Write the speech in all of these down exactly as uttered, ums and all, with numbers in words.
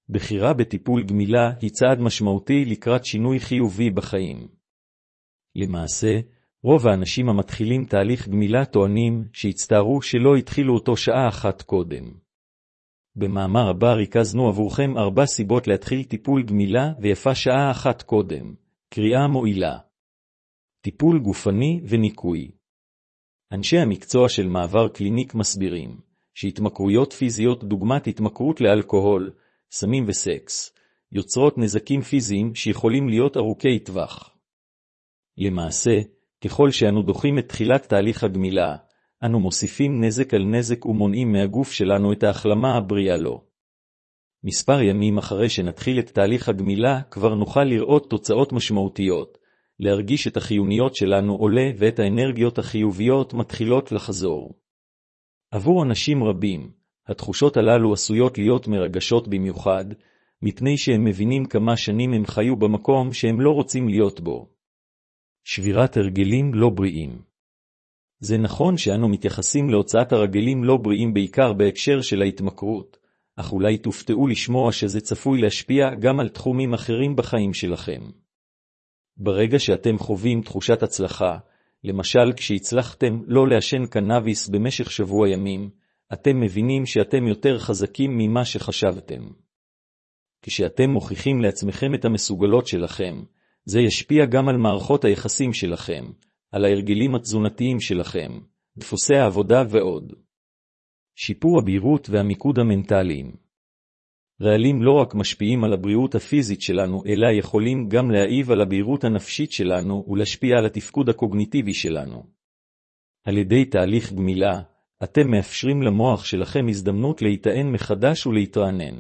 בחירה בטיפול גמילה היא צעד משמעותי לקראת שינוי חיובי בחיים. למעשה, רוב האנשים המתחילים תהליך גמילה טוענים שהצטערו שלא התחילו אותו שעה אחת קודם. במאמר הבא ריכזנו עבורכם ארבע סיבות להתחיל טיפול גמילה ויפה שעה אחת קודם. קריאה מועילה. טיפול גופני וניקוי. אנשי המקצוע של מעבר קליניק מסבירים שהתמכרויות פיזיות דוגמת התמכרות לאלכוהול, סמים וסקס, יוצרות נזקים פיזיים שיכולים להיות ארוכי טווח. למעשה, ככל שאנו דוחים את תחילת תהליך הגמילה, אנו מוסיפים נזק על נזק ומונעים מהגוף שלנו את ההחלמה הבריאה לו. מספר ימים אחרי שנתחיל את תהליך הגמילה, כבר נוכל לראות תוצאות משמעותיות, להרגיש את החיוניות שלנו עולה ואת האנרגיות החיוביות מתחילות לחזור. עבור אנשים רבים, התחושות הללו עשויות להיות מרגשות במיוחד, מפני שהם מבינים כמה שנים הם חיו במקום שהם לא רוצים להיות בו. שבירת הרגלים לא בריאים. זה נכון שאנו מתייחסים להוצאת הרגלים לא בריאים בעיקר בהקשר של ההתמכרות, אך אולי תופתעו לשמוע שזה צפוי להשפיע גם על תחומים אחרים בחיים שלכם. ברגע שאתם חווים תחושת הצלחה, למשל כשהצלחתם לא לעשן קנאביס במשך שבוע ימים, אתם מבינים שאתם יותר חזקים ממה שחשבתם. כשאתם מוכיחים לעצמכם את המסוגלות שלכם, זה ישפיע גם על מערכות היחסים שלכם, על ההרגלים התזונתיים שלכם, דפוסי העבודה ועוד. שיפור הבהירות והמיקוד המנטליים. רעלים לא רק משפיעים על הבריאות הפיזית שלנו, אלא יכולים גם להעיב על הבהירות הנפשית שלנו ולהשפיע על התפקוד הקוגניטיבי שלנו. על ידי תהליך גמילה, אתם מאפשרים למוח שלכם הזדמנות להיטען מחדש ולהתרענן.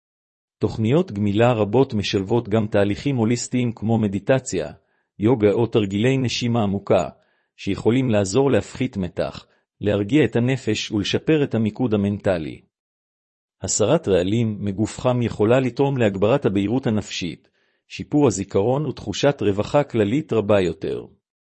תוכניות גמילה רבות משלבות גם תהליכים הוליסטיים כמו מדיטציה, יוגה או תרגילי נשימה עמוקה, שיכולים לעזור להפחית מתח, להרגיע את הנפש ולשפר את המיקוד המנטלי. הסרת רעלים מגוף חם יכולה לתרום להגברת הבהירות הנפשית, שיפור הזיכרון ותחושת רווחה כללית רבה יותר.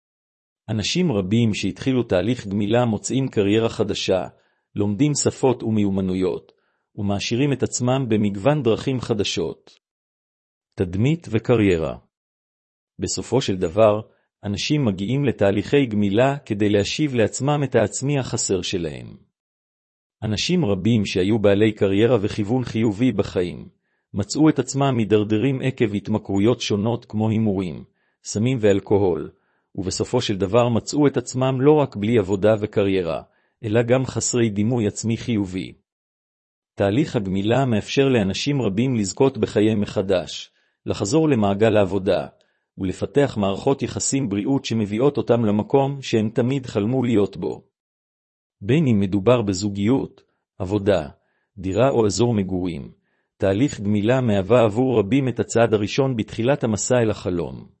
אנשים רבים שהתחילו תהליך גמילה מוצאים קריירה חדשה, לומדים שפות ומיומנויות, ומעשירים את עצמם במגוון דרכים חדשות. תדמית וקריירה. בסופו של דבר, אנשים מגיעים לתהליכי גמילה כדי להשיב לעצמם את העצמי החסר שלהם. אנשים רבים שהיו בעלי קריירה וכיוון חיובי בחיים, מצאו את עצמם מדרדרים עקב התמכרויות שונות כמו הימורים, סמים ואלכוהול, ובסופו של דבר מצאו את עצמם לא רק בלי עבודה וקריירה, אלא גם חסרי דימוי עצמי חיובי. תהליך הגמילה מאפשר לאנשים רבים לזכות בחיים מחדש, לחזור למעגל העבודה, ולפתח מערכות יחסים בריאות שמביאות אותם למקום שהם תמיד חלמו להיות בו. בין אם מדובר בזוגיות, עבודה, דירה או אזור מגורים, תהליך גמילה מהווה עבור רבים את הצעד הראשון בתחילת המסע אל החלום.